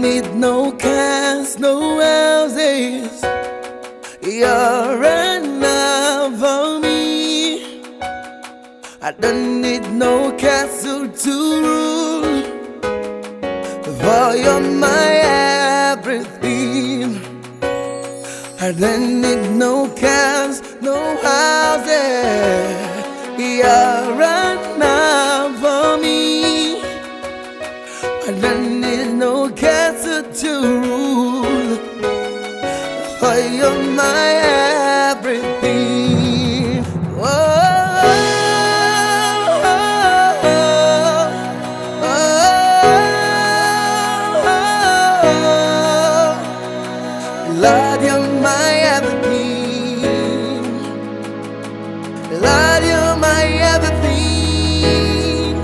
need no cars, no houses. You're enough for me. I don't need no castle to rule, for you're my everything. I don't need no cars, no houses. You're enough for me. I don't need no castle to rule, for you're my everything. Lord, you're my everything. Lord, you're my everything.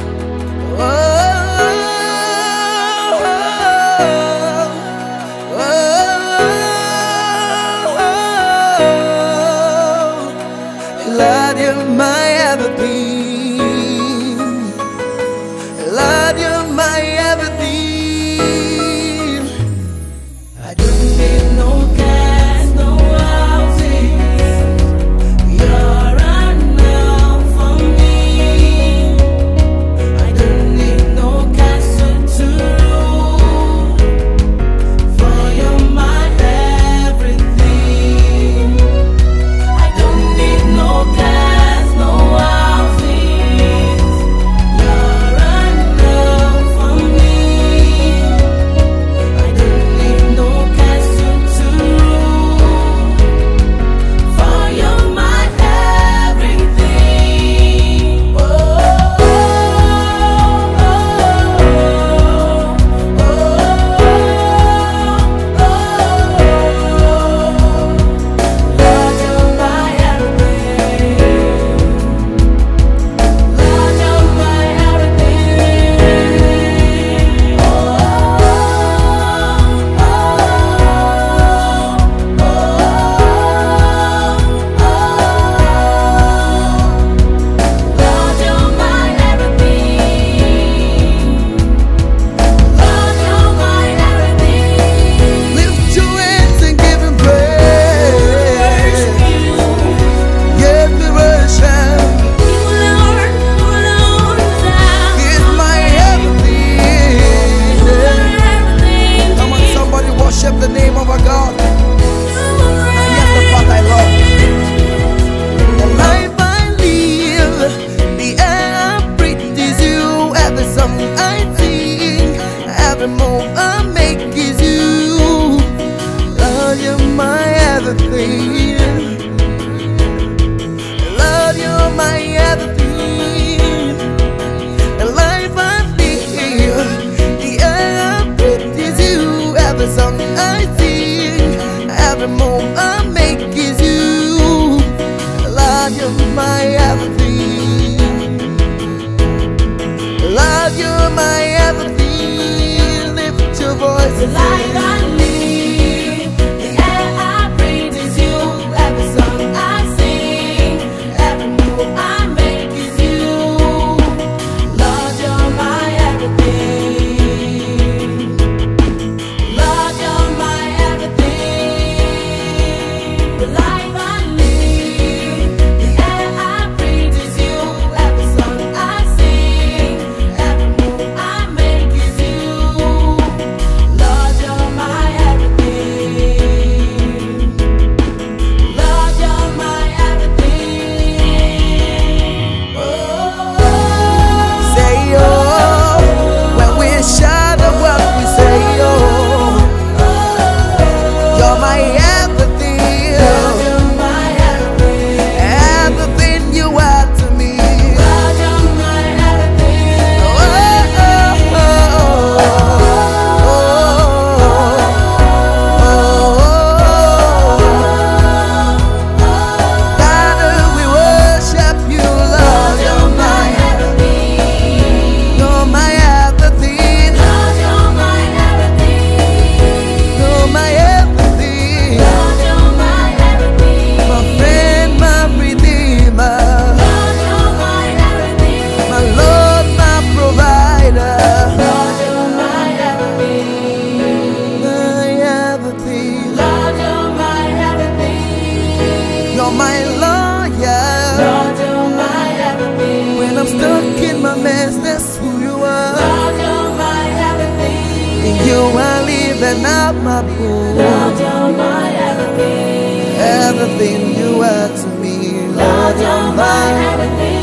and not my pool. Lord, you're my everything. Everything you are to me. Lord, you're my everything.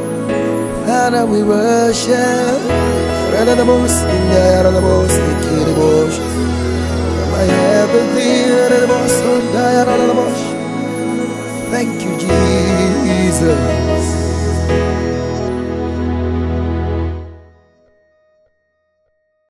Father, we worship.